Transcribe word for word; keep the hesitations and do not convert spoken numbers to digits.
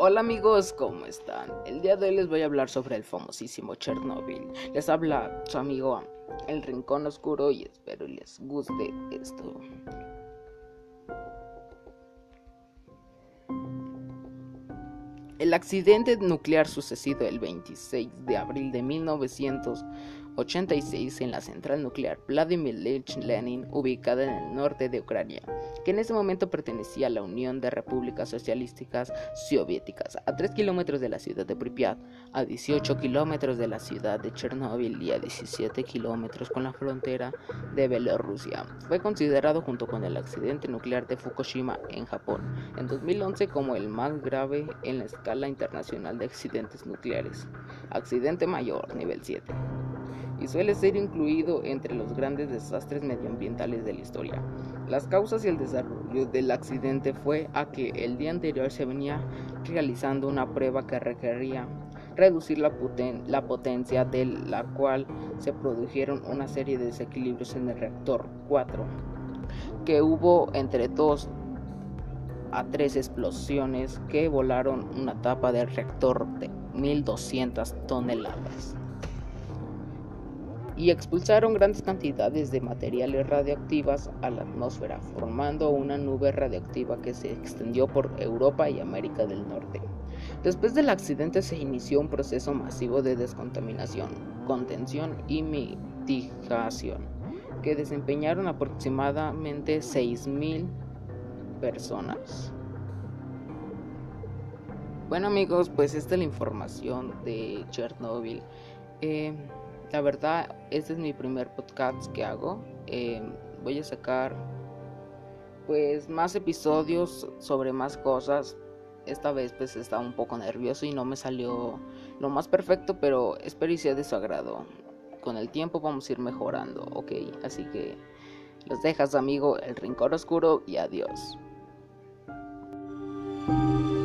Hola amigos, ¿cómo están? El día de hoy les voy a hablar sobre el famosísimo Chernobyl. Les habla su amigo El Rincón Oscuro y espero les guste esto. El accidente nuclear sucedido el veintiséis de abril de mil novecientos ochenta y seis en la central nuclear Vladimir Ilich Lenin, ubicada en el norte de Ucrania, que en ese momento pertenecía a la Unión de Repúblicas Socialísticas Soviéticas, a tres kilómetros de la ciudad de Pripyat, a dieciocho kilómetros de la ciudad de Chernóbil y a diecisiete kilómetros con la frontera de Bielorrusia. Fue considerado junto con el accidente nuclear de Fukushima en Japón en dos mil once como el más grave en la escala internacional de accidentes nucleares, accidente mayor nivel siete, y suele ser incluido entre los grandes desastres medioambientales de la historia. Las causas y el desarrollo del accidente fue a que el día anterior se venía realizando una prueba que requería reducir la, poten- la potencia, de la cual se produjeron una serie de desequilibrios en el reactor cuatro, que hubo entre dos a tres explosiones que volaron una tapa del reactor de mil doscientas toneladas y expulsaron grandes cantidades de materiales radioactivas a la atmósfera, formando una nube radioactiva que se extendió por Europa y América del Norte. Después del accidente se inició un proceso masivo de descontaminación, contención y mitigación, que desempeñaron aproximadamente seis mil personas. Bueno amigos, pues esta es la información de Chernobyl. Eh, la verdad, este es mi primer podcast que hago. Eh, voy a sacar pues más episodios sobre más cosas. Esta vez pues estaba un poco nervioso y no me salió lo más perfecto, pero espero y sea de su agrado. Con el tiempo vamos a ir mejorando, ok. Así que los dejas amigo, El Rincón Oscuro, y adiós.